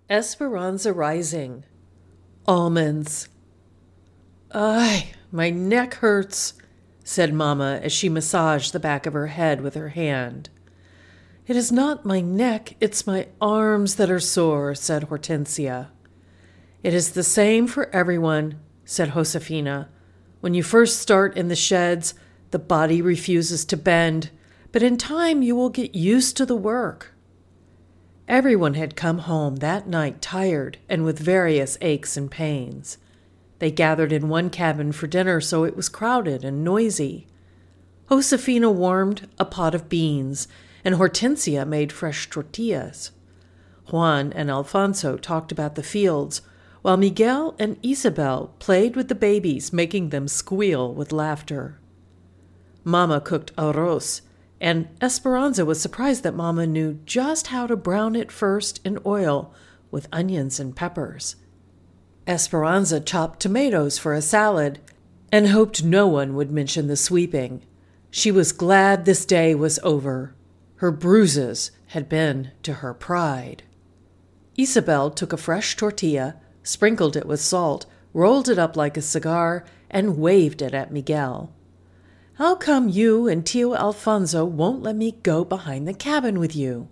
Esperanza Rising. Almonds. "Ay, my neck hurts," said Mamma as she massaged the back of her head with her hand. "It is not my neck, it's my arms that are sore," said Hortensia. "It is the same for everyone," said Josefina. "When you first start in the sheds, the body refuses to bend, but in time you will get used to the work." Everyone had come home that night tired and with various aches and pains. They gathered in one cabin for dinner, so it was crowded and noisy. Josefina warmed a pot of beans, and Hortensia made fresh tortillas. Juan and Alfonso talked about the fields, while Miguel and Isabel played with the babies, making them squeal with laughter. Mama cooked arroz, and Esperanza was surprised that Mama knew just how to brown it first in oil with onions and peppers. Esperanza chopped tomatoes for a salad and hoped no one would mention the sweeping. She was glad this day was over. Her bruises had been to her pride. Isabel took a fresh tortilla, sprinkled it with salt, rolled it up like a cigar, and waved it at Miguel. "How come you and Tio Alfonso won't let me go behind the cabin with you?"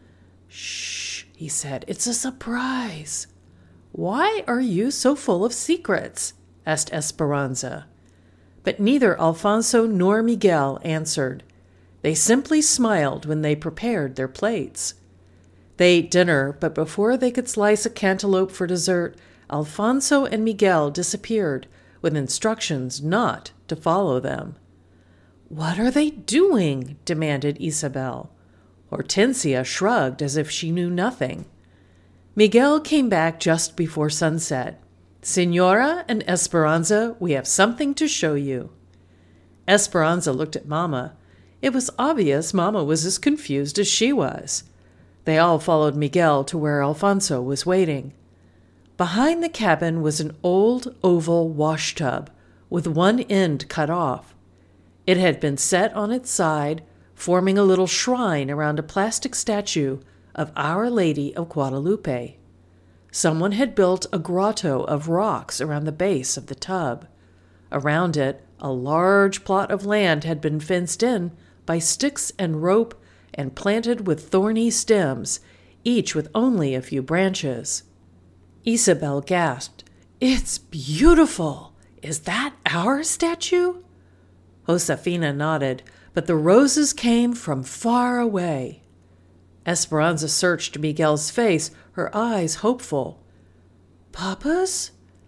"Shh," he said, "it's a surprise." "Why are you so full of secrets?" asked Esperanza. But neither Alfonso nor Miguel answered. They simply smiled when they prepared their plates. They ate dinner, but before they could slice a cantaloupe for dessert, Alfonso and Miguel disappeared with instructions not to follow them. "What are they doing?" demanded Isabel. Hortensia shrugged as if she knew nothing. Miguel came back just before sunset. "Senora and Esperanza, we have something to show you." Esperanza looked at Mama. It was obvious Mama was as confused as she was. They all followed Miguel to where Alfonso was waiting. Behind the cabin was an old oval wash tub with one end cut off. It had been set on its side, forming a little shrine around a plastic statue of Our Lady of Guadalupe. Someone had built a grotto of rocks around the base of the tub. Around it, a large plot of land had been fenced in by sticks and rope and planted with thorny stems, each with only a few branches. Isabel gasped, "It's beautiful! Is that our statue?" Josefina nodded, but the roses came from far away. Esperanza searched Miguel's face, her eyes hopeful. "Papa's?"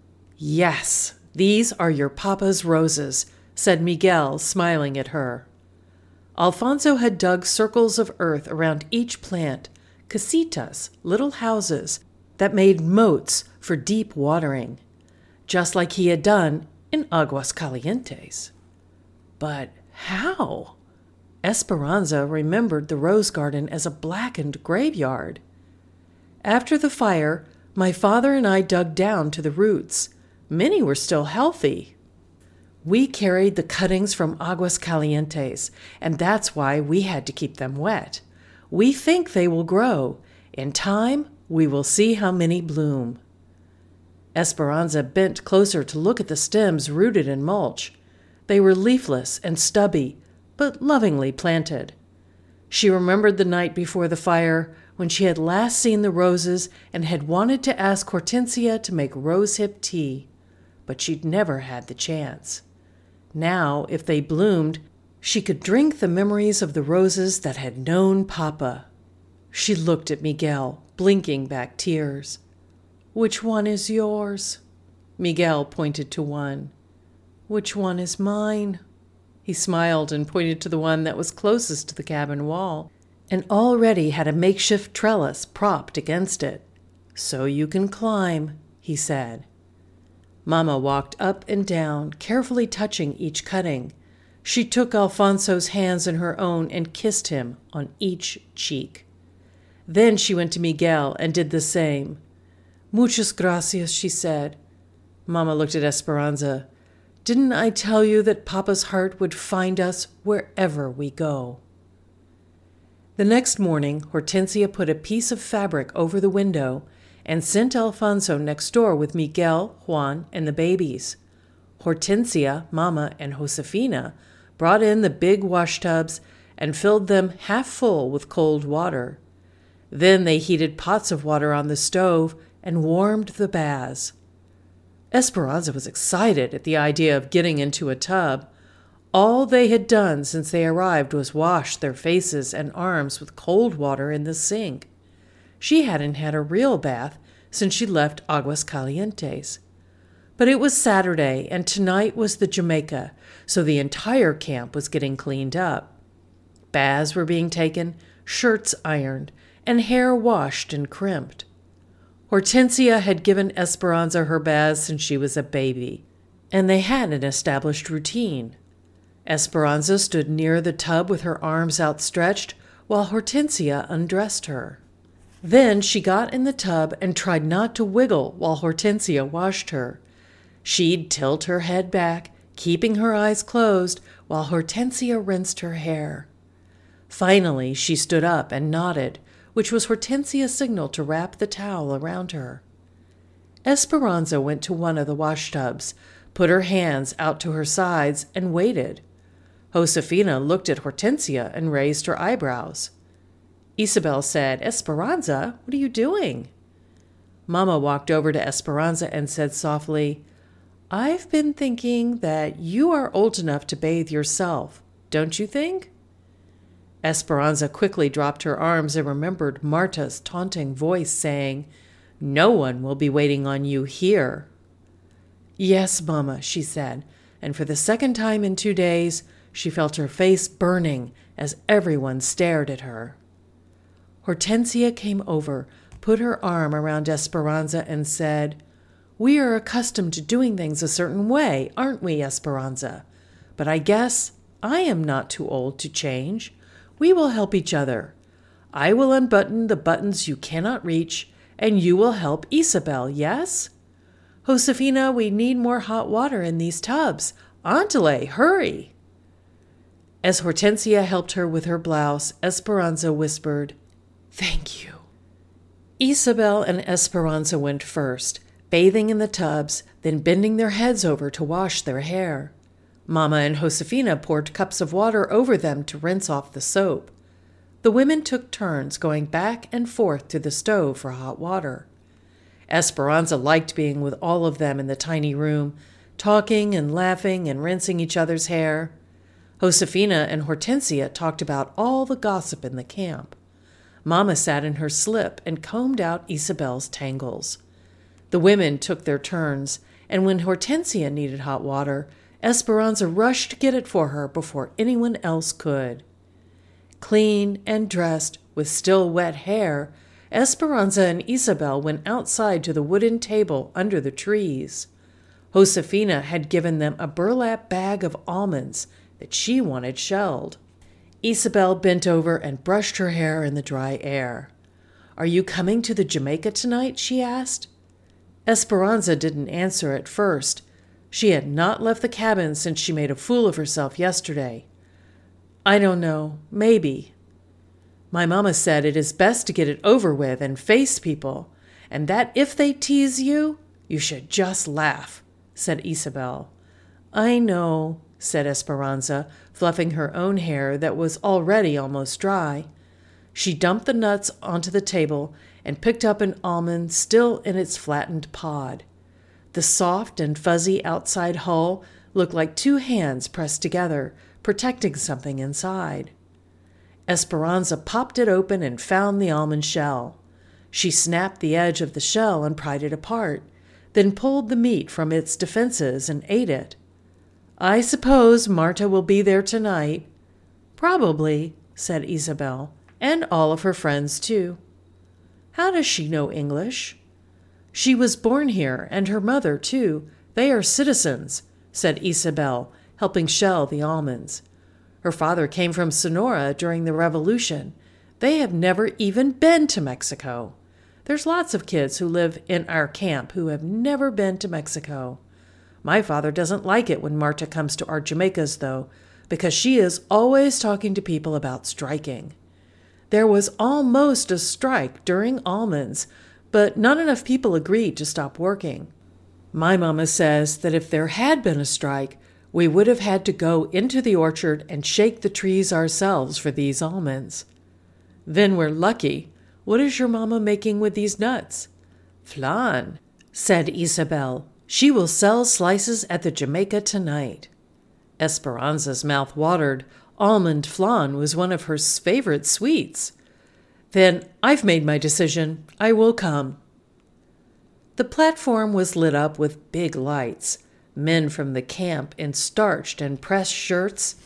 "Yes, these are your papa's roses," said Miguel, smiling at her. Alfonso had dug circles of earth around each plant, casitas, little houses, that made moats for deep watering, just like he had done in Aguas Calientes. But how? Esperanza remembered the rose garden as a blackened graveyard. "After the fire, my father and I dug down to the roots. Many were still healthy. We carried the cuttings from Aguas Calientes, and that's why we had to keep them wet. We think they will grow. In time, we will see how many bloom." Esperanza bent closer to look at the stems rooted in mulch. They were leafless and stubby, but lovingly planted. She remembered the night before the fire when she had last seen the roses and had wanted to ask Hortensia to make rosehip tea, but she'd never had the chance. Now, if they bloomed, she could drink the memories of the roses that had known Papa. She looked at Miguel, blinking back tears. "Which one is yours?" Miguel pointed to one. "Which one is mine?" He smiled and pointed to the one that was closest to the cabin wall and already had a makeshift trellis propped against it. "So you can climb," he said. Mama walked up and down, carefully touching each cutting. She took Alfonso's hands in her own and kissed him on each cheek. Then she went to Miguel and did the same. "Muchas gracias," she said. Mama looked at Esperanza. "Didn't I tell you that Papa's heart would find us wherever we go?" The next morning, Hortensia put a piece of fabric over the window and sent Alfonso next door with Miguel, Juan, and the babies. Hortensia, Mama, and Josefina brought in the big wash tubs and filled them half full with cold water. Then they heated pots of water on the stove and warmed the baths. Esperanza was excited at the idea of getting into a tub. All they had done since they arrived was wash their faces and arms with cold water in the sink. She hadn't had a real bath since she left Aguas Calientes. But it was Saturday, and tonight was the Jamaica, so the entire camp was getting cleaned up. Baths were being taken, shirts ironed, and hair washed and crimped. Hortensia had given Esperanza her baths since she was a baby, and they had an established routine. Esperanza stood near the tub with her arms outstretched while Hortensia undressed her. Then she got in the tub and tried not to wiggle while Hortensia washed her. She'd tilt her head back, keeping her eyes closed, while Hortensia rinsed her hair. Finally, she stood up and nodded, which was Hortensia's signal to wrap the towel around her. Esperanza went to one of the wash tubs, put her hands out to her sides, and waited. Josefina looked at Hortensia and raised her eyebrows. Isabel said, "Esperanza, what are you doing?" Mama walked over to Esperanza and said softly, "I've been thinking that you are old enough to bathe yourself, don't you think?" Esperanza quickly dropped her arms and remembered Marta's taunting voice saying, "No one will be waiting on you here." "Yes, Mama," she said, and for the second time in 2 days, she felt her face burning as everyone stared at her. Hortensia came over, put her arm around Esperanza and said, "We are accustomed to doing things a certain way, aren't we, Esperanza? But I guess I am not too old to change. We will help each other. I will unbutton the buttons you cannot reach, and you will help Isabel, yes? Josefina, we need more hot water in these tubs. Antele, hurry!" As Hortensia helped her with her blouse, Esperanza whispered, "Thank you." Isabel and Esperanza went first, bathing in the tubs, then bending their heads over to wash their hair. Mama and Josefina poured cups of water over them to rinse off the soap. The women took turns going back and forth to the stove for hot water. Esperanza liked being with all of them in the tiny room, talking and laughing and rinsing each other's hair. Josefina and Hortensia talked about all the gossip in the camp. Mama sat in her slip and combed out Isabel's tangles. The women took their turns, and when Hortensia needed hot water, Esperanza rushed to get it for her before anyone else could. Clean and dressed, with still wet hair, Esperanza and Isabel went outside to the wooden table under the trees. Josefina had given them a burlap bag of almonds that she wanted shelled. Isabel bent over and brushed her hair in the dry air. "Are you coming to the Jamaica tonight?" she asked. Esperanza didn't answer at first. She had not left the cabin since she made a fool of herself yesterday. "I don't know. Maybe. My mama said it is best to get it over with and face people, and that if they tease you, you should just laugh," said Isabel. "I know," said Esperanza, fluffing her own hair that was already almost dry. She dumped the nuts onto the table and picked up an almond still in its flattened pod. The soft and fuzzy outside hull looked like 2 hands pressed together, protecting something inside. Esperanza popped it open and found the almond shell. She snapped the edge of the shell and pried it apart, then pulled the meat from its defenses and ate it. "I suppose Marta will be there tonight." "Probably," said Isabel, "and all of her friends, too." "How does she know English?" "She was born here, and her mother, too. They are citizens," said Isabel, helping shell the almonds. "Her father came from Sonora during the Revolution. They have never even been to Mexico. There's lots of kids who live in our camp who have never been to Mexico. My father doesn't like it when Marta comes to our Jamaicas, though, because she is always talking to people about striking. There was almost a strike during almonds, but not enough people agreed to stop working. My mama says that if there had been a strike, we would have had to go into the orchard and shake the trees ourselves for these almonds. Then we're lucky. What is your mama making with these nuts? Flan, said Isabel. She will sell slices at the Jamaica tonight. Esperanza's mouth watered. Almond flan was one of her favorite sweets. Then I've made my decision. I will come. The platform was lit up with big lights. Men from the camp in starched and pressed shirts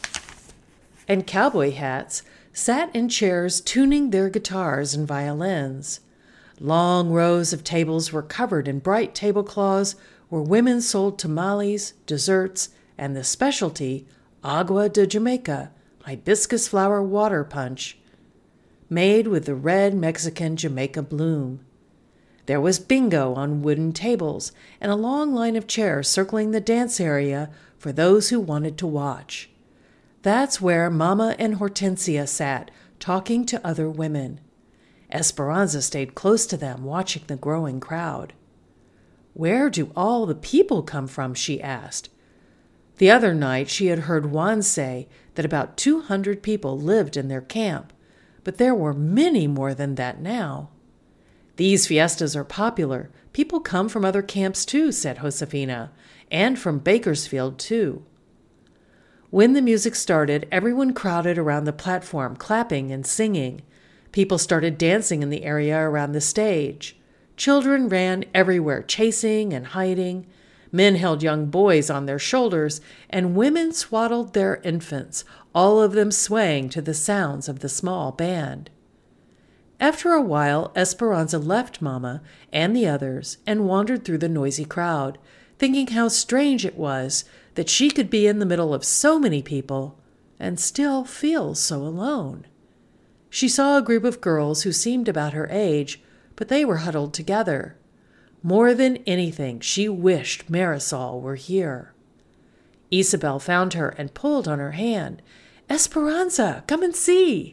and cowboy hats sat in chairs tuning their guitars and violins. Long rows of tables were covered in bright tablecloths where women sold tamales, desserts, and the specialty, agua de Jamaica, hibiscus flower water punch, made with the red Mexican Jamaica bloom. There was bingo on wooden tables and a long line of chairs circling the dance area for those who wanted to watch. That's where Mama and Hortensia sat, talking to other women. Esperanza stayed close to them, watching the growing crowd. Where do all the people come from? She asked. The other night she had heard Juan say that about 200 people lived in their camp, but there were many more than that now. These fiestas are popular. People come from other camps too, said Josefina, and from Bakersfield too. When the music started, everyone crowded around the platform, clapping and singing. People started dancing in the area around the stage. Children ran everywhere, chasing and hiding. Men held young boys on their shoulders, and women swaddled their infants, all of them swaying to the sounds of the small band. After a while, Esperanza left Mama and the others and wandered through the noisy crowd, thinking how strange it was that she could be in the middle of so many people and still feel so alone. She saw a group of girls who seemed about her age, but they were huddled together. More than anything, she wished Marisol were here. Isabel found her and pulled on her hand. Esperanza, come and see.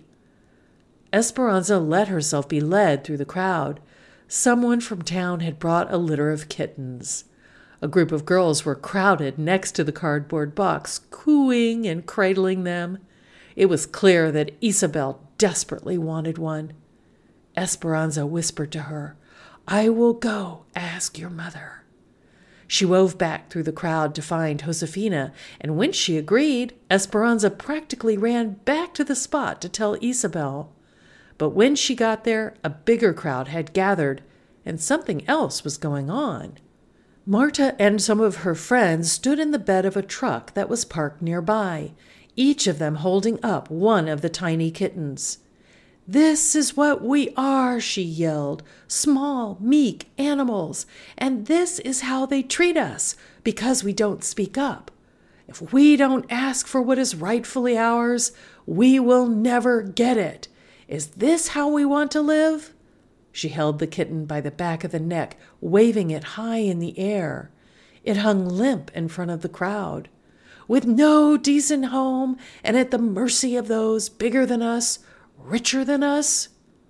Esperanza let herself be led through the crowd. Someone from town had brought a litter of kittens. A group of girls were crowded next to the cardboard box, cooing and cradling them. It was clear that Isabel desperately wanted one. Esperanza whispered to her, I will go ask your mother. She wove back through the crowd to find Josefina, and when she agreed, Esperanza practically ran back to the spot to tell Isabel. But when she got there, a bigger crowd had gathered, and something else was going on. Marta and some of her friends stood in the bed of a truck that was parked nearby, each of them holding up one of the tiny kittens. This is what we are, she yelled, small, meek animals, and this is how they treat us because we don't speak up. If we don't ask for what is rightfully ours, we will never get it. Is this how we want to live? She held the kitten by the back of the neck, waving it high in the air. It hung limp in front of the crowd. With no decent home and at the mercy of those bigger than us, richer than us?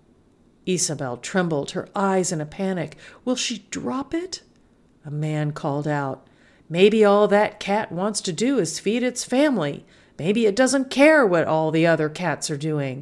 Isabel trembled, her eyes in a panic. Will she drop it? A man called out, Maybe all that cat wants to do is feed its family. Maybe it doesn't care what all the other cats are doing.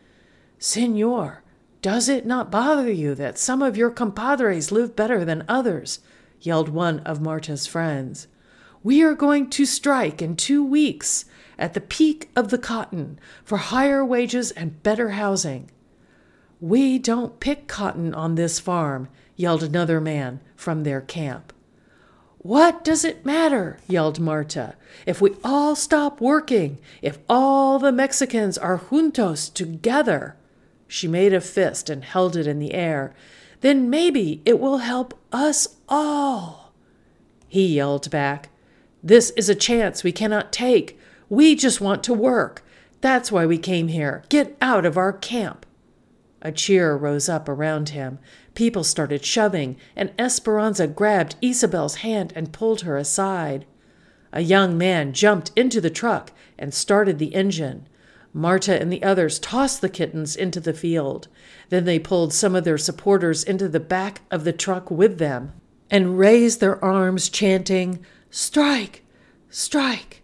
Senor, does it not bother you that some of your compadres live better than others? Yelled one of Marta's friends. We are going to strike in 2 weeks, at the peak of the cotton, for higher wages and better housing. We don't pick cotton on this farm, yelled another man from their camp. What does it matter, yelled Marta, if we all stop working, if all the Mexicans are juntos together? She made a fist and held it in the air. Then maybe it will help us all. He yelled back, This is a chance we cannot take. We just want to work. That's why we came here. Get out of our camp. A cheer rose up around him. People started shoving, and Esperanza grabbed Isabel's hand and pulled her aside. A young man jumped into the truck and started the engine. Marta and the others tossed the kittens into the field. Then they pulled some of their supporters into the back of the truck with them and raised their arms, chanting, "Strike! Strike!"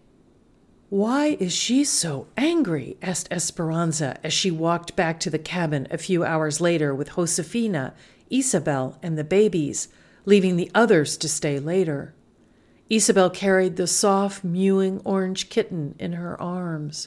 "Why is she so angry?" asked Esperanza as she walked back to the cabin a few hours later with Josefina, Isabel, and the babies, leaving the others to stay later. Isabel carried the soft, mewing orange kitten in her arms.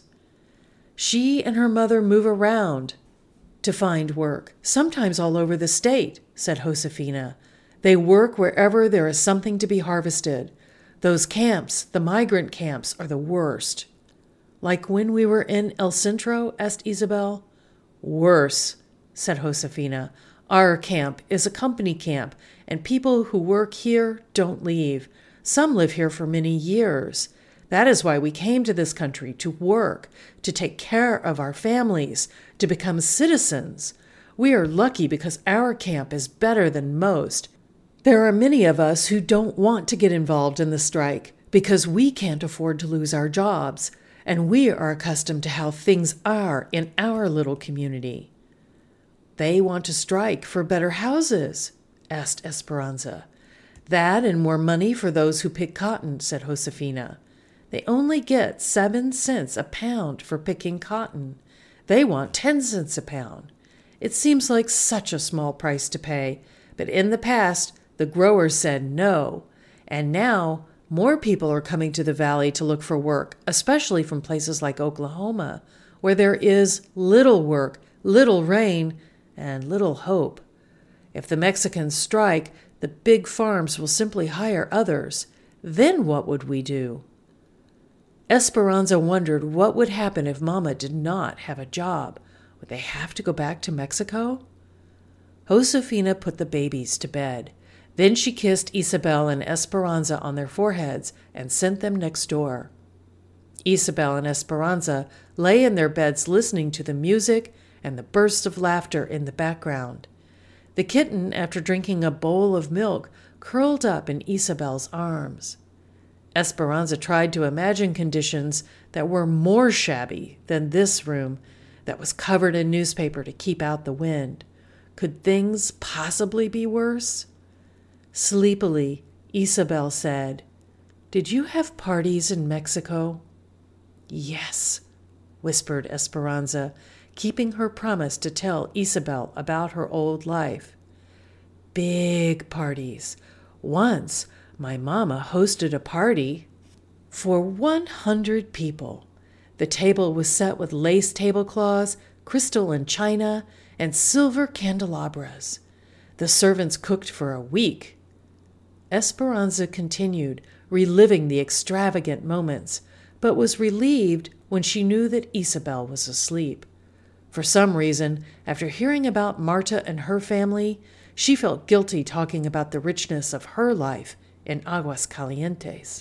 "She and her mother move around to find work, sometimes all over the state," said Josefina. "They work wherever there is something to be harvested. Those camps, the migrant camps, are the worst." "Like when we were in El Centro?" asked Isabel. "Worse," said Josefina. "Our camp is a company camp, and people who work here don't leave. Some live here for many years. That is why we came to this country, to work, to take care of our families, to become citizens. We are lucky because our camp is better than most. There are many of us who don't want to get involved in the strike because we can't afford to lose our jobs, and we are accustomed to how things are in our little community." "They want to strike for better houses?" asked Esperanza. "That and more money for those who pick cotton," said Josefina. "They only get 7 cents a pound for picking cotton. They want 10 cents a pound. It seems like such a small price to pay, but in the past, the growers said no, and now more people are coming to the valley to look for work, especially from places like Oklahoma, where there is little work, little rain, and little hope. If the Mexicans strike, the big farms will simply hire others. Then what would we do?" Esperanza wondered what would happen if Mama did not have a job. Would they have to go back to Mexico? Josefina put the babies to bed. Then she kissed Isabel and Esperanza on their foreheads and sent them next door. Isabel and Esperanza lay in their beds listening to the music and the bursts of laughter in the background. The kitten, after drinking a bowl of milk, curled up in Isabel's arms. Esperanza tried to imagine conditions that were more shabby than this room that was covered in newspaper to keep out the wind. Could things possibly be worse? Sleepily, Isabel said, "Did you have parties in Mexico?" "Yes," whispered Esperanza, keeping her promise to tell Isabel about her old life. "Big parties. Once, my mama hosted a party for 100 people. The table was set with lace tablecloths, crystal and china, and silver candelabras. The servants cooked for a week." Esperanza continued, reliving the extravagant moments, but was relieved when she knew that Isabel was asleep. For some reason, after hearing about Marta and her family, she felt guilty talking about the richness of her life in Aguascalientes.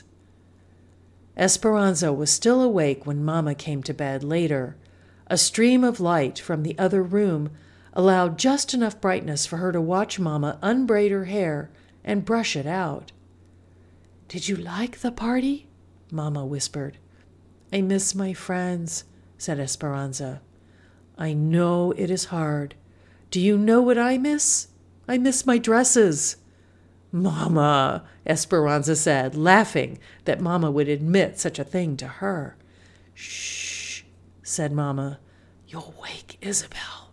Esperanza was still awake when Mama came to bed later. A stream of light from the other room allowed just enough brightness for her to watch Mama unbraid her hair and brush it out. "Did you like the party?" Mama whispered. "I miss my friends," said Esperanza. "I know it is hard. Do you know what I miss? I miss my dresses." "Mama," Esperanza said, laughing that Mama would admit such a thing to her. "Shh," said Mama. "You'll wake Isabel."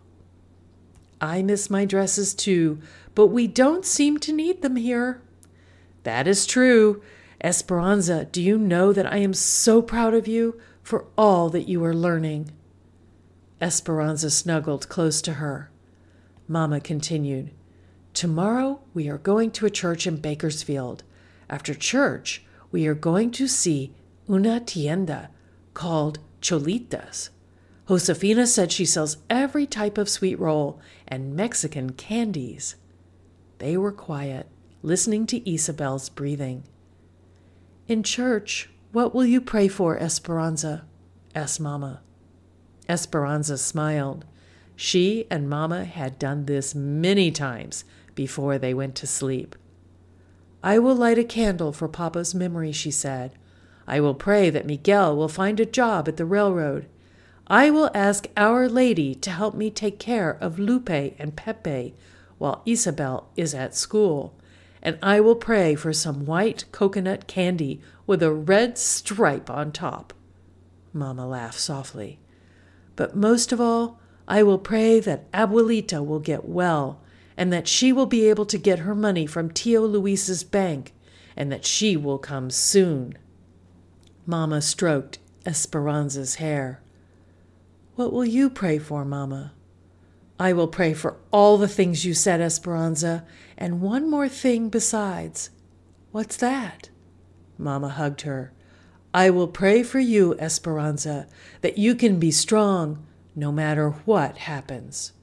"I miss my dresses too, but we don't seem to need them here." "That is true. Esperanza, do you know that I am so proud of you for all that you are learning?" Esperanza snuggled close to her. Mama continued, "Tomorrow we are going to a church in Bakersfield. After church, we are going to see una tienda called Cholitas. Josefina said she sells every type of sweet roll and Mexican candies." They were quiet, listening to Isabel's breathing. "In church, what will you pray for, Esperanza?" asked Mama. Esperanza smiled. She and Mama had done this many times before they went to sleep. "I will light a candle for Papa's memory," she said. "I will pray that Miguel will find a job at the railroad. I will ask Our Lady to help me take care of Lupe and Pepe while Isabel is at school, and I will pray for some white coconut candy with a red stripe on top." Mama laughed softly. "But most of all, I will pray that Abuelita will get well, and that she will be able to get her money from Tio Luis's bank, and that she will come soon." Mama stroked Esperanza's hair. "What will you pray for, Mama?" "I will pray for all the things you said, Esperanza, and one more thing besides." "What's that?" Mama hugged her. "I will pray for you, Esperanza, that you can be strong no matter what happens."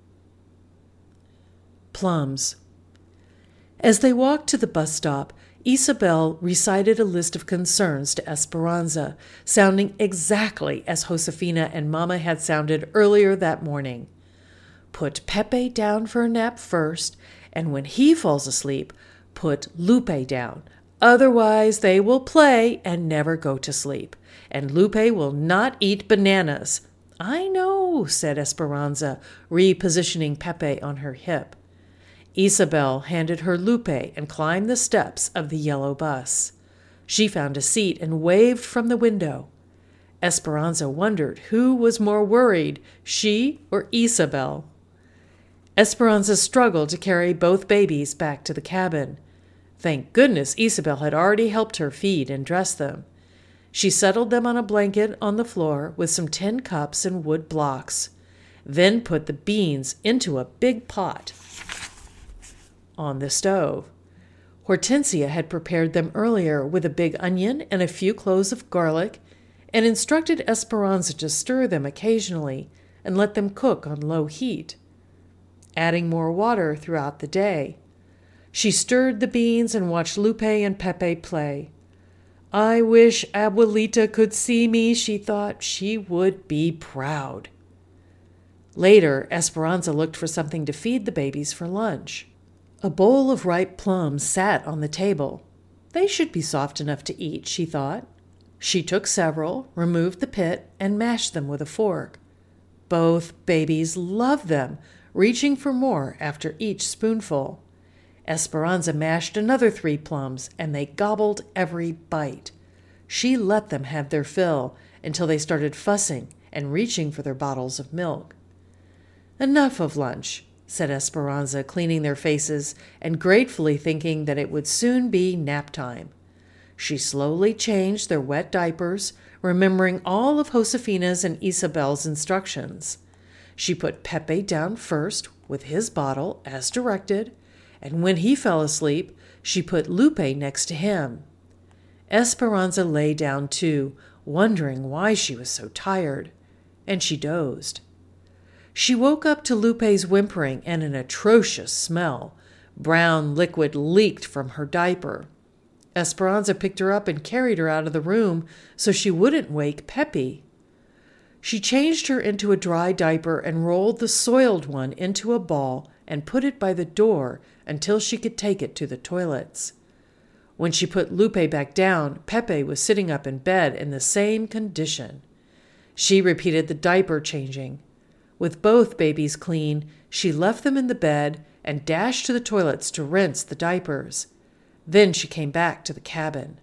Plums. As they walked to the bus stop, Isabel recited a list of concerns to Esperanza, sounding exactly as Josefina and Mama had sounded earlier that morning. "Put Pepe down for a nap first, and when he falls asleep, put Lupe down. Otherwise, they will play and never go to sleep. And Lupe will not eat bananas." "I know," said Esperanza, repositioning Pepe on her hip. Isabel handed her Lupe and climbed the steps of the yellow bus. She found a seat and waved from the window. Esperanza wondered who was more worried, she or Isabel. Esperanza struggled to carry both babies back to the cabin. Thank goodness Isabel had already helped her feed and dress them. She settled them on a blanket on the floor with some tin cups and wood blocks, then put the beans into a big pot on the stove. Hortensia had prepared them earlier with a big onion and a few cloves of garlic, and instructed Esperanza to stir them occasionally and let them cook on low heat, adding more water throughout the day. She stirred the beans and watched Lupe and Pepe play. "I wish Abuelita could see me," she thought. "She would be proud." Later, Esperanza looked for something to feed the babies for lunch. A bowl of ripe plums sat on the table. They should be soft enough to eat, she thought. She took several, removed the pit, and mashed them with a fork. Both babies loved them, reaching for more after each spoonful. Esperanza mashed another 3 plums, and they gobbled every bite. She let them have their fill until they started fussing and reaching for their bottles of milk. "Enough of lunch," said Esperanza, cleaning their faces and gratefully thinking that it would soon be nap time. She slowly changed their wet diapers, remembering all of Josefina's and Isabel's instructions. She put Pepe down first with his bottle, as directed, and when he fell asleep, she put Lupe next to him. Esperanza lay down too, wondering why she was so tired, and she dozed. She woke up to Lupe's whimpering and an atrocious smell. Brown liquid leaked from her diaper. Esperanza picked her up and carried her out of the room so she wouldn't wake Pepe. She changed her into a dry diaper and rolled the soiled one into a ball and put it by the door until she could take it to the toilets. When she put Lupe back down, Pepe was sitting up in bed in the same condition. She repeated the diaper changing. With both babies clean, she left them in the bed and dashed to the toilets to rinse the diapers. Then she came back to the cabin.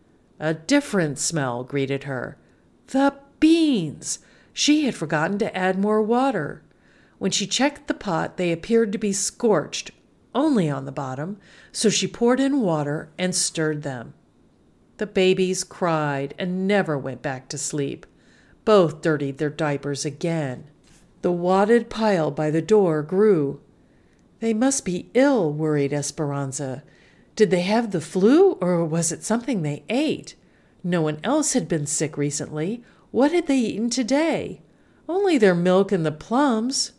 A different smell greeted her. The beans! She had forgotten to add more water. When she checked the pot, they appeared to be scorched, only on the bottom, so she poured in water and stirred them. The babies cried and never went back to sleep. Both dirtied their diapers again. The wadded pile by the door grew. "They must be ill," worried Esperanza. "Did they have the flu, or was it something they ate? No one else had been sick recently. What had they eaten today? Only their milk and the plums."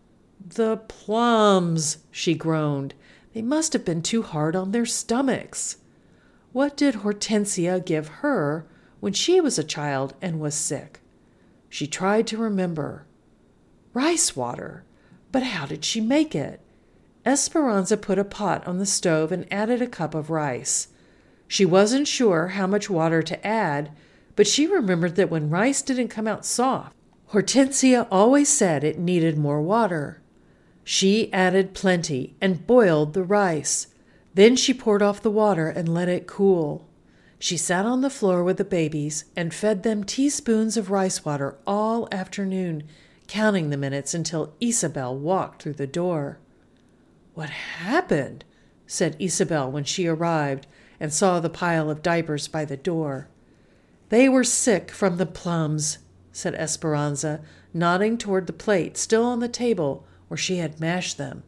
"The plums," she groaned. "They must have been too hard on their stomachs. What did Hortensia give her when she was a child and was sick?" She tried to remember. Rice water. But how did she make it? Esperanza put a pot on the stove and added a cup of rice. She wasn't sure how much water to add, but she remembered that when rice didn't come out soft, Hortensia always said it needed more water. She added plenty and boiled the rice. Then she poured off the water and let it cool. She sat on the floor with the babies and fed them teaspoons of rice water all afternoon, counting the minutes until Isabel walked through the door. "What happened?" said Isabel when she arrived and saw the pile of diapers by the door. "They were sick from the plums," said Esperanza, nodding toward the plate still on the table where she had mashed them.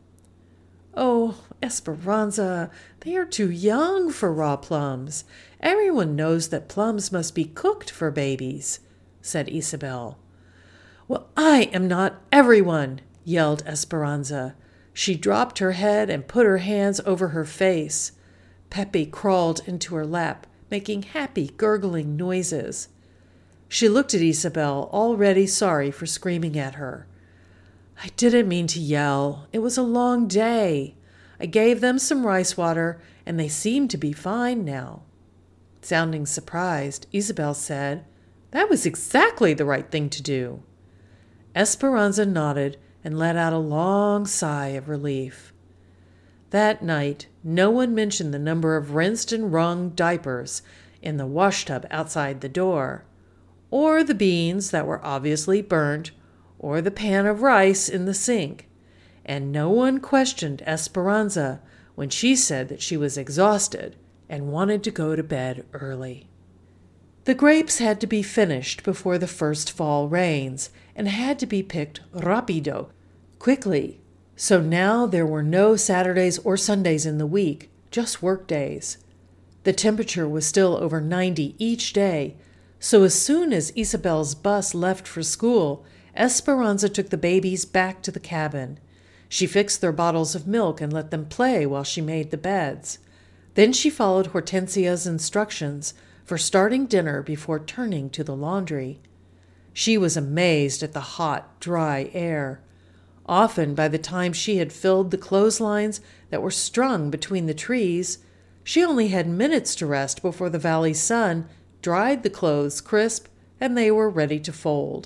"Oh, Esperanza, they are too young for raw plums. Everyone knows that plums must be cooked for babies," said Isabel. "Well, I am not everyone," yelled Esperanza. She dropped her head and put her hands over her face. Pepe crawled into her lap, making happy, gurgling noises. She looked at Isabel, already sorry for screaming at her. "I didn't mean to yell. It was a long day. I gave them some rice water, and they seem to be fine now." Sounding surprised, Isabel said, "That was exactly the right thing to do." Esperanza nodded and let out a long sigh of relief. That night, no one mentioned the number of rinsed and wrung diapers in the washtub outside the door, or the beans that were obviously burnt, or the pan of rice in the sink, and no one questioned Esperanza when she said that she was exhausted and wanted to go to bed early. The grapes had to be finished before the first fall rains and had to be picked rapido, quickly. So now there were no Saturdays or Sundays in the week, just work days. The temperature was still over 90 each day, so as soon as Isabel's bus left for school, Esperanza took the babies back to the cabin. She fixed their bottles of milk and let them play while she made the beds. Then she followed Hortensia's instructions for starting dinner before turning to the laundry. She was amazed at the hot, dry air. Often, by the time she had filled the clotheslines that were strung between the trees, she only had minutes to rest before the valley sun dried the clothes crisp and they were ready to fold.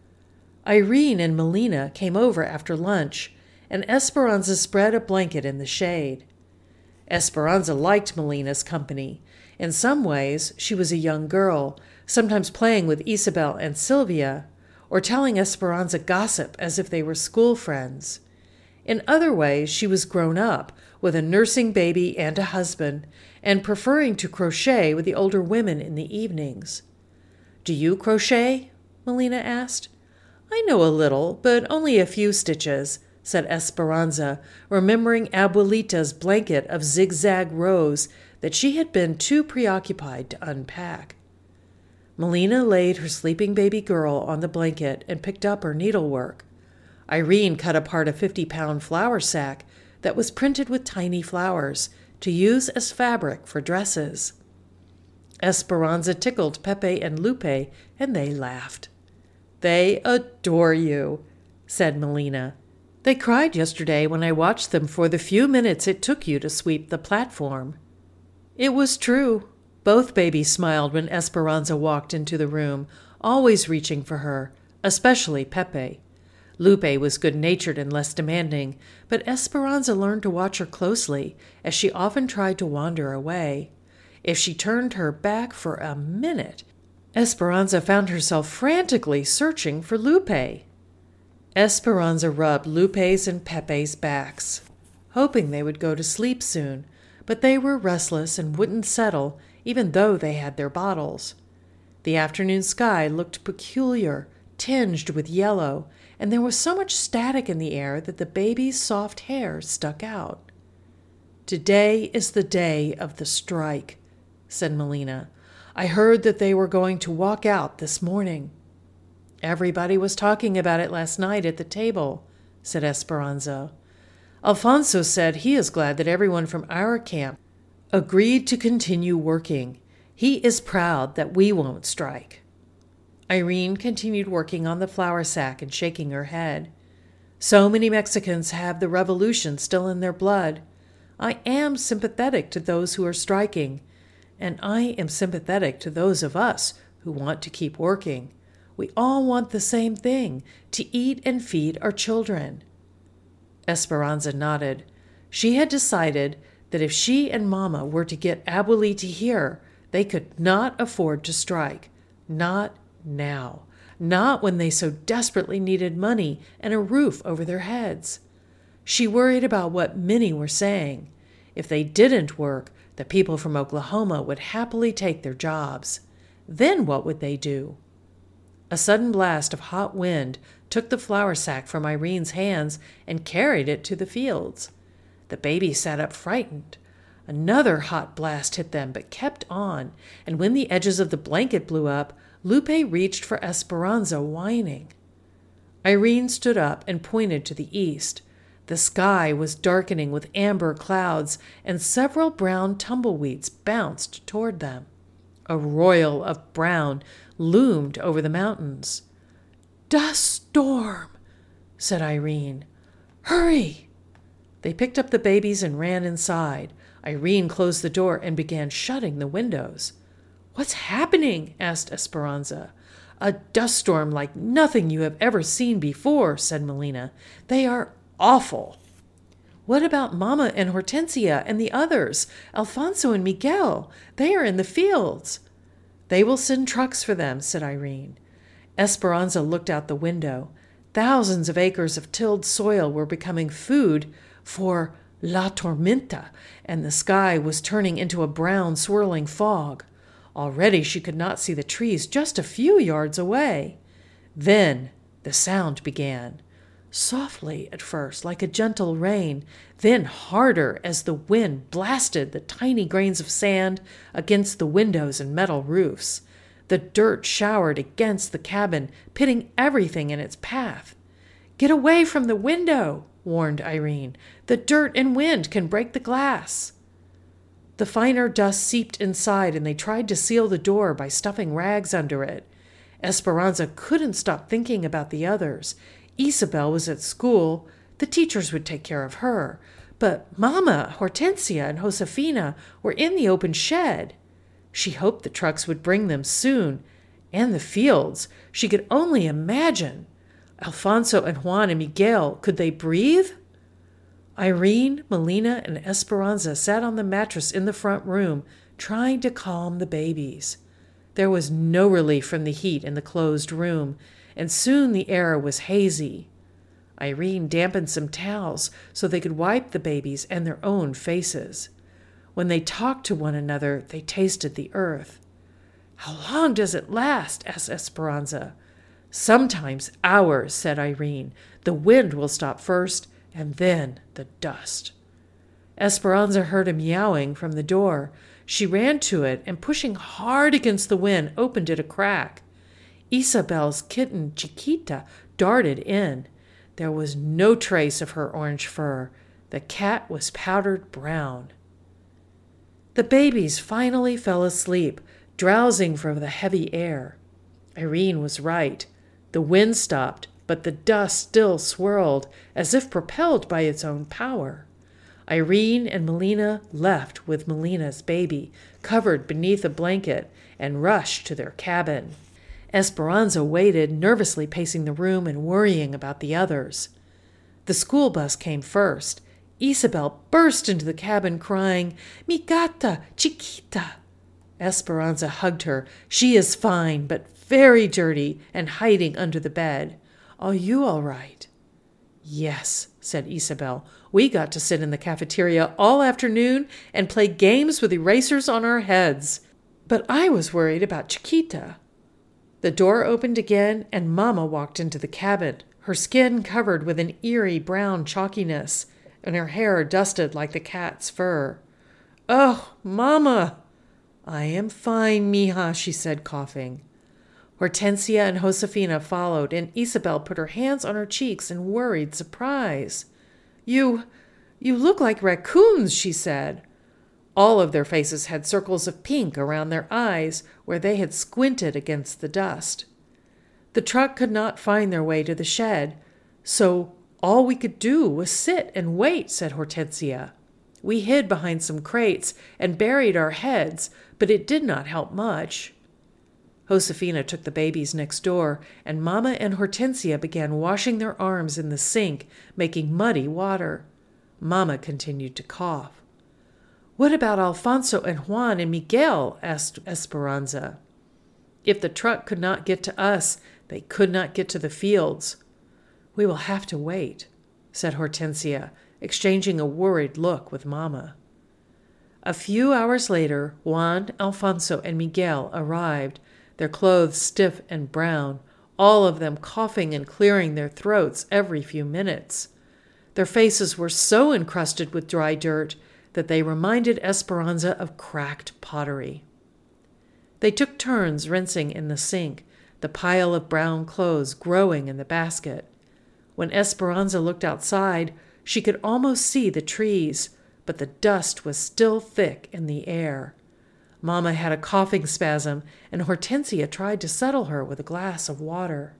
Irene and Melina came over after lunch, and Esperanza spread a blanket in the shade. Esperanza liked Melina's company. In some ways, she was a young girl, sometimes playing with Isabel and Sylvia, or telling Esperanza gossip as if they were school friends. In other ways, she was grown up, with a nursing baby and a husband, and preferring to crochet with the older women in the evenings. "Do you crochet?" Melina asked. "I know a little, but only a few stitches," said Esperanza, remembering Abuelita's blanket of zigzag rows that she had been too preoccupied to unpack. Melina laid her sleeping baby girl on the blanket and picked up her needlework. Irene cut apart a 50-pound flour sack that was printed with tiny flowers to use as fabric for dresses. Esperanza tickled Pepe and Lupe, and they laughed. "They adore you," said Melina. "They cried yesterday when I watched them for the few minutes it took you to sweep the platform." It was true. Both babies smiled when Esperanza walked into the room, always reaching for her, especially Pepe. Lupe was good-natured and less demanding, but Esperanza learned to watch her closely, as she often tried to wander away. If she turned her back for a minute, Esperanza found herself frantically searching for Lupe. Esperanza rubbed Lupe's and Pepe's backs, hoping they would go to sleep soon, but they were restless and wouldn't settle even though they had their bottles. The afternoon sky looked peculiar, tinged with yellow, and there was so much static in the air that the baby's soft hair stuck out. "Today is the day of the strike," said Melina. "I heard that they were going to walk out this morning." "Everybody was talking about it last night at the table," said Esperanza. "Alfonso said he is glad that everyone from our camp agreed to continue working. He is proud that we won't strike." Irene continued working on the flour sack and shaking her head. "So many Mexicans have the revolution still in their blood. I am sympathetic to those who are striking, and I am sympathetic to those of us who want to keep working. We all want the same thing, to eat and feed our children." Esperanza nodded. She had decided that if she and Mama were to get Abuelita here, they could not afford to strike. Not now. Not when they so desperately needed money and a roof over their heads. She worried about what many were saying. If they didn't work, the people from Oklahoma would happily take their jobs. Then what would they do? A sudden blast of hot wind took the flour sack from Irene's hands and carried it to the fields. The baby sat up frightened. Another hot blast hit them, but kept on, and when the edges of the blanket blew up, Lupe reached for Esperanza, whining. Irene stood up and pointed to the east. The sky was darkening with amber clouds, and several brown tumbleweeds bounced toward them. A royal of brown loomed over the mountains. "Dust storm," said Irene. "Hurry!" They picked up the babies and ran inside. Irene closed the door and began shutting the windows. "What's happening?" asked Esperanza. "A dust storm like nothing you have ever seen before," said Melina. "They are awful." "What about Mama and Hortensia and the others? Alfonso and Miguel? They are in the fields." "They will send trucks for them," said Irene. Esperanza looked out the window. Thousands of acres of tilled soil were becoming food for La Tormenta, and the sky was turning into a brown, swirling fog. Already she could not see the trees just a few yards away. Then the sound began. Softly at first, like a gentle rain, then harder as the wind blasted the tiny grains of sand against the windows and metal roofs. The dirt showered against the cabin, pitting everything in its path. "Get away from the window," warned Irene. "The dirt and wind can break the glass." The finer dust seeped inside, and they tried to seal the door by stuffing rags under it. Esperanza couldn't stop thinking about the others. Isabel was at school. The teachers would take care of her. But Mama, Hortensia, and Josefina were in the open shed. She hoped the trucks would bring them soon. And the fields. She could only imagine. Alfonso and Juan and Miguel, could they breathe? Irene, Melina, and Esperanza sat on the mattress in the front room, trying to calm the babies. There was no relief from the heat in the closed room, and soon the air was hazy. Irene dampened some towels so they could wipe the babies and their own faces. When they talked to one another, they tasted the earth. "How long does it last?" asked Esperanza. "Sometimes hours," said Irene. "The wind will stop first, and then the dust." Esperanza heard a meowing from the door. She ran to it and, pushing hard against the wind, opened it a crack. Isabel's kitten, Chiquita, darted in. There was no trace of her orange fur. The cat was powdered brown. The babies finally fell asleep, drowsing from the heavy air. Irene was right. The wind stopped, but the dust still swirled, as if propelled by its own power. Irene and Melina left with Melina's baby, covered beneath a blanket, and rushed to their cabin. Esperanza waited, nervously pacing the room and worrying about the others. The school bus came first. Isabel burst into the cabin crying, "Mi gata, Chiquita." Esperanza hugged her. "She is fine, but very dirty and hiding under the bed. Are you all right?" "Yes," said Isabel. "We got to sit in the cafeteria all afternoon and play games with erasers on our heads. But I was worried about Chiquita." The door opened again, and Mama walked into the cabin, her skin covered with an eerie brown chalkiness, and her hair dusted like the cat's fur. "Oh, Mama!" "I am fine, mija," she said, coughing. Hortensia and Josefina followed, and Isabel put her hands on her cheeks in worried surprise. You look like raccoons," she said. All of their faces had circles of pink around their eyes where they had squinted against the dust. The truck could not find their way to the shed, so all we could do was sit and wait, said Hortensia. We hid behind some crates and buried our heads, but it did not help much. Josefina took the babies next door, and Mama and Hortensia began washing their arms in the sink, making muddy water. Mama continued to cough. "What about Alfonso and Juan and Miguel?" asked Esperanza. "If the truck could not get to us, they could not get to the fields." "We will have to wait," said Hortensia, exchanging a worried look with Mama. A few hours later, Juan, Alfonso, and Miguel arrived, their clothes stiff and brown, all of them coughing and clearing their throats every few minutes. Their faces were so encrusted with dry dirt that they reminded Esperanza of cracked pottery. They took turns rinsing in the sink, the pile of brown clothes growing in the basket. When Esperanza looked outside, she could almost see the trees, but the dust was still thick in the air. Mama had a coughing spasm, and Hortensia tried to settle her with a glass of water.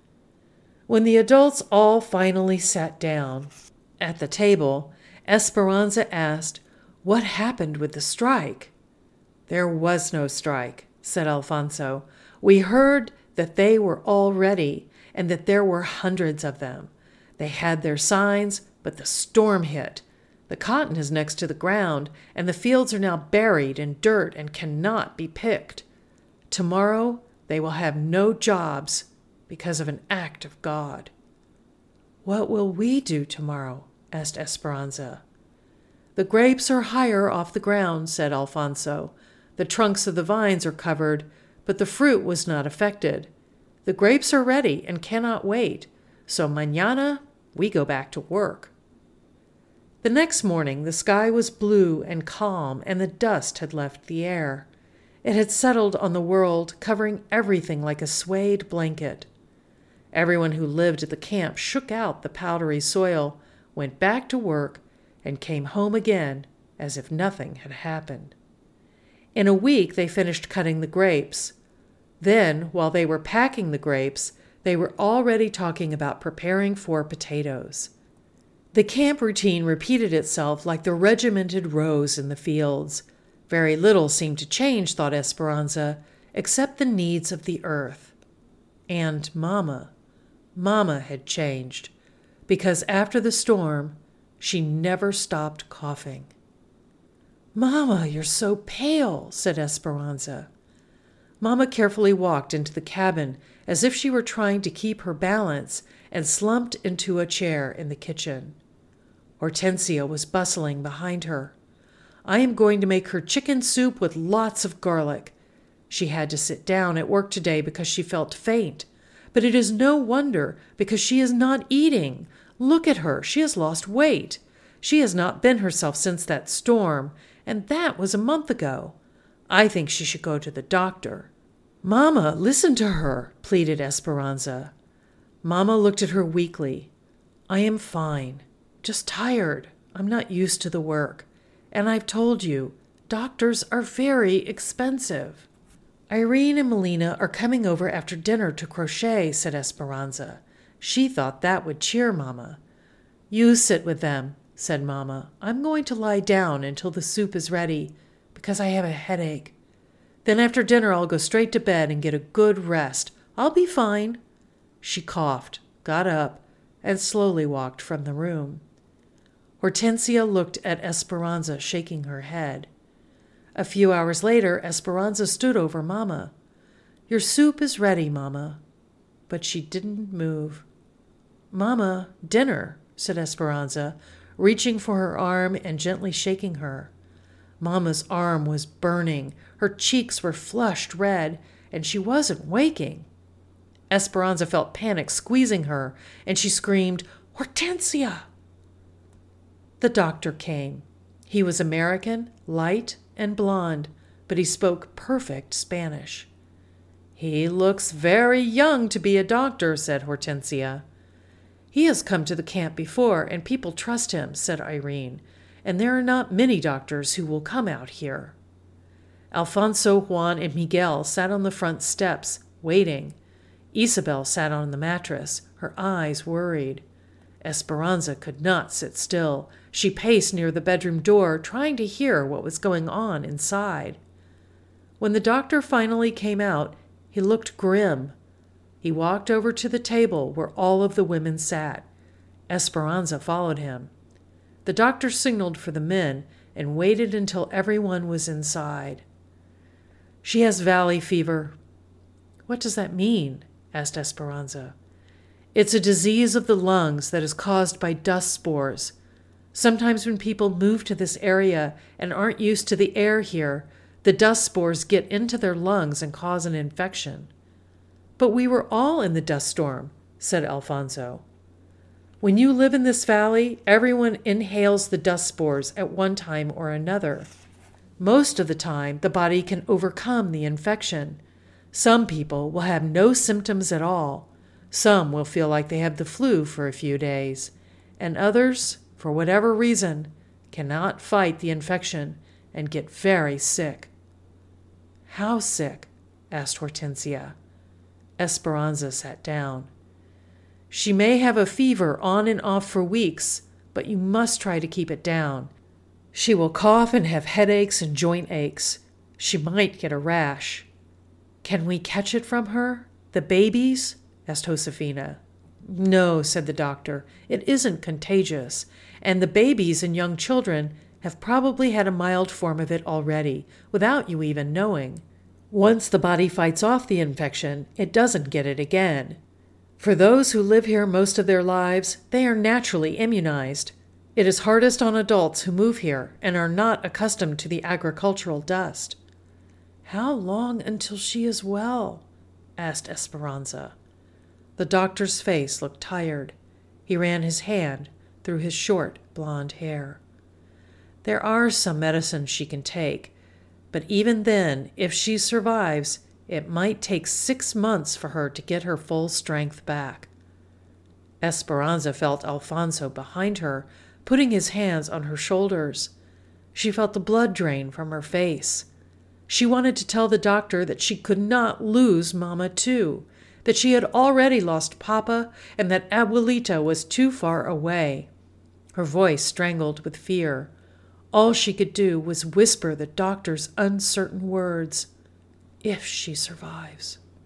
When the adults all finally sat down at the table, Esperanza asked, "What happened with the strike?" "There was no strike," said Alfonso. "We heard that they were all ready and that there were hundreds of them. They had their signs, but the storm hit. The cotton is next to the ground, and the fields are now buried in dirt and cannot be picked. Tomorrow they will have no jobs because of an act of God." "What will we do tomorrow?" asked Esperanza. "The grapes are higher off the ground," said Alfonso. "The trunks of the vines are covered, but the fruit was not affected. The grapes are ready and cannot wait, so mañana we go back to work." The next morning the sky was blue and calm, and the dust had left the air. It had settled on the world, covering everything like a suede blanket. Everyone who lived at the camp shook out the powdery soil, went back to work, and came home again as if nothing had happened. In a week they finished cutting the grapes. Then, while they were packing the grapes, they were already talking about preparing for potatoes. The camp routine repeated itself like the regimented rows in the fields. Very little seemed to change, thought Esperanza, except the needs of the earth. And Mama had changed, because after the storm, she never stopped coughing. "Mama, you're so pale," said Esperanza. Mama carefully walked into the cabin as if she were trying to keep her balance and slumped into a chair in the kitchen. Hortensia was bustling behind her. "I am going to make her chicken soup with lots of garlic. She had to sit down at work today because she felt faint. But it is no wonder, because she is not eating. Look at her. She has lost weight. She has not been herself since that storm, and that was a month ago. I think she should go to the doctor." "Mama, listen to her," pleaded Esperanza. Mama looked at her weakly. "I am fine. Just tired. I'm not used to the work. And I've told you, doctors are very expensive." "Irene and Melina are coming over after dinner to crochet," said Esperanza. She thought that would cheer Mama. "You sit with them," said Mama. "I'm going to lie down until the soup is ready, because I have a headache. Then after dinner I'll go straight to bed and get a good rest. I'll be fine." She coughed, got up, and slowly walked from the room. Hortensia looked at Esperanza, shaking her head. A few hours later, Esperanza stood over Mama. "Your soup is ready, Mama." But she didn't move. "Mama, dinner," said Esperanza, reaching for her arm and gently shaking her. Mama's arm was burning, her cheeks were flushed red, and she wasn't waking. Esperanza felt panic squeezing her, and she screamed, "Hortensia!" The doctor came. He was American, light and blonde, but he spoke perfect Spanish. "He looks very young to be a doctor," said Hortensia. "He has come to the camp before, and people trust him," said Irene, "and there are not many doctors who will come out here." Alfonso, Juan, and Miguel sat on the front steps, waiting. Isabel sat on the mattress, her eyes worried. Esperanza could not sit still. She paced near the bedroom door, trying to hear what was going on inside. When the doctor finally came out, He looked grim. He walked over to the table where all of the women sat. Esperanza followed him. The doctor signaled for the men and waited until everyone was inside. "She has valley fever." "What does that mean?" asked Esperanza. "It's a disease of the lungs that is caused by dust spores. Sometimes when people move to this area and aren't used to the air here, the dust spores get into their lungs and cause an infection." "But we were all in the dust storm," said Alfonso. "When you live in this valley, everyone inhales the dust spores at one time or another. Most of the time, the body can overcome the infection. Some people will have no symptoms at all. Some will feel like they have the flu for a few days. And others, for whatever reason, cannot fight the infection and get very sick." "How sick?" asked Hortensia. Esperanza sat down. "She may have a fever on and off for weeks, but you must try to keep it down. She will cough and have headaches and joint aches. She might get a rash." "Can we catch it from her? The babies?" asked Josefina. "No," said the doctor. "It isn't contagious, and the babies and young children have probably had a mild form of it already, without you even knowing. Once the body fights off the infection, it doesn't get it again. For those who live here most of their lives, they are naturally immunized. It is hardest on adults who move here and are not accustomed to the agricultural dust." "How long until she is well?" asked Esperanza. The doctor's face looked tired. He ran his hand through his short blonde hair. "There are some medicines she can take, but even then, if she survives, it might take 6 months for her to get her full strength back." Esperanza felt Alfonso behind her, putting his hands on her shoulders. She felt the blood drain from her face. She wanted to tell the doctor that she could not lose Mama too, that she had already lost Papa, and that Abuelita was too far away. Her voice strangled with fear. All she could do was whisper the doctor's uncertain words, "If she survives."